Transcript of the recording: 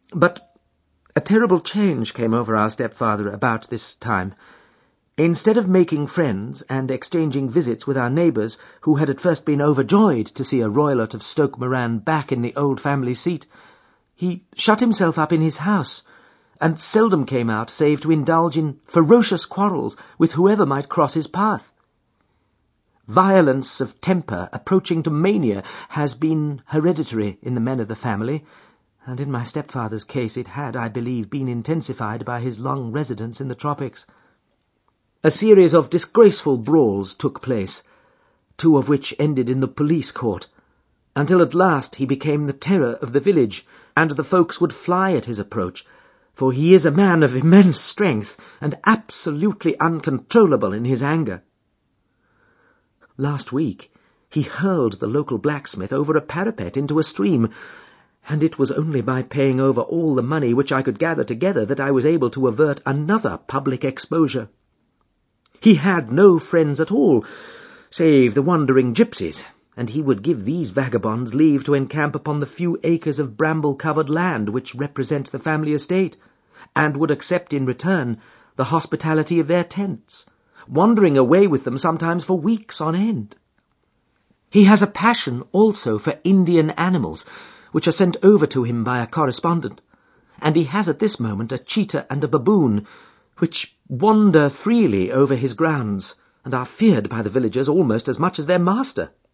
But a terrible change came over our stepfather about this time. Instead of making friends and exchanging visits with our neighbours, who had at first been overjoyed to see a roylet of Stoke Moran back in the old family seat, he shut himself up in his house, and seldom came out save to indulge in ferocious quarrels with whoever might cross his path. Violence of temper approaching to mania has been hereditary in the men of the family, and in my stepfather's case it had, I believe, been intensified by his long residence in the tropics. A series of disgraceful brawls took place, 2 of which ended in the police court, until at last he became the terror of the village, and the folks would fly at his approach, for he is a man of immense strength and absolutely uncontrollable in his anger. Last week he hurled the local blacksmith over a parapet into a stream, and it was only by paying over all the money which I could gather together that I was able to avert another public exposure. He had no friends at all, save the wandering gypsies, and he would give these vagabonds leave to encamp upon the few acres of bramble-covered land which represent the family estate, and would accept in return the hospitality of their tents, wandering away with them sometimes for weeks on end. He has a passion also for Indian animals, which are sent over to him by a correspondent, and he has at this moment a cheetah and a baboon, which wander freely over his grounds, and are feared by the villagers almost as much as their master.